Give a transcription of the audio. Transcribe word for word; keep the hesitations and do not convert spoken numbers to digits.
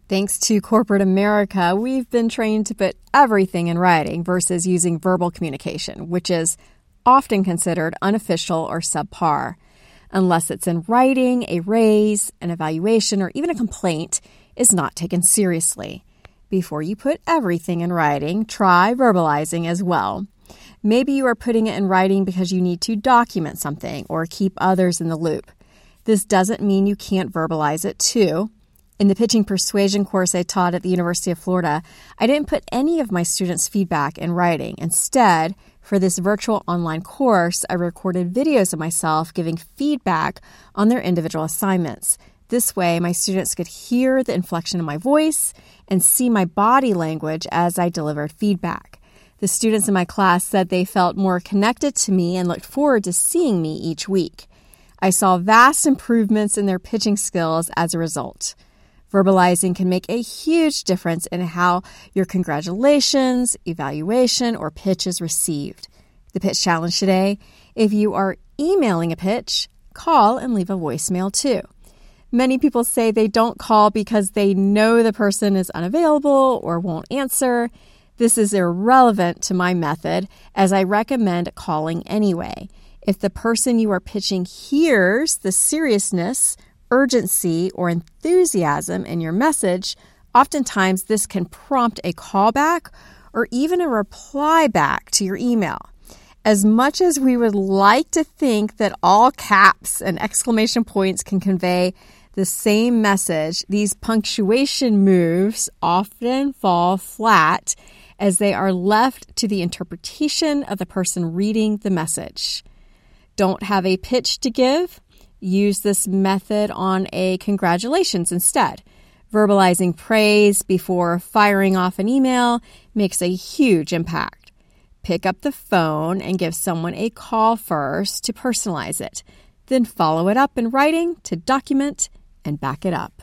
Thanks to corporate America, we've been trained to put everything in writing versus using verbal communication, which is often considered unofficial or subpar. Unless it's in writing, a raise, an evaluation, or even a complaint is not taken seriously. Before you put everything in writing, try verbalizing as well. Maybe you are putting it in writing because you need to document something or keep others in the loop. This doesn't mean you can't verbalize it too. In the pitching persuasion course I taught at the University of Florida, I didn't put any of my students' feedback in writing. Instead, for this virtual online course, I recorded videos of myself giving feedback on their individual assignments. This way, my students could hear the inflection of my voice and see my body language as I delivered feedback. The students in my class said they felt more connected to me and looked forward to seeing me each week. I saw vast improvements in their pitching skills as a result. Verbalizing can make a huge difference in how your congratulations, evaluation, or pitch is received. The pitch challenge today: if you are emailing a pitch, call and leave a voicemail too. Many people say they don't call because they know the person is unavailable or won't answer. This is irrelevant to my method, as I recommend calling anyway. If the person you are pitching hears the seriousness, urgency, or enthusiasm in your message, oftentimes this can prompt a callback or even a reply back to your email. As much as we would like to think that all caps and exclamation points can convey the same message, these punctuation moves often fall flat as they are left to the interpretation of the person reading the message. Don't have a pitch to give? Use this method on a congratulations instead. Verbalizing praise before firing off an email makes a huge impact. Pick up the phone and give someone a call first to personalize it. Then follow it up in writing to document and back it up.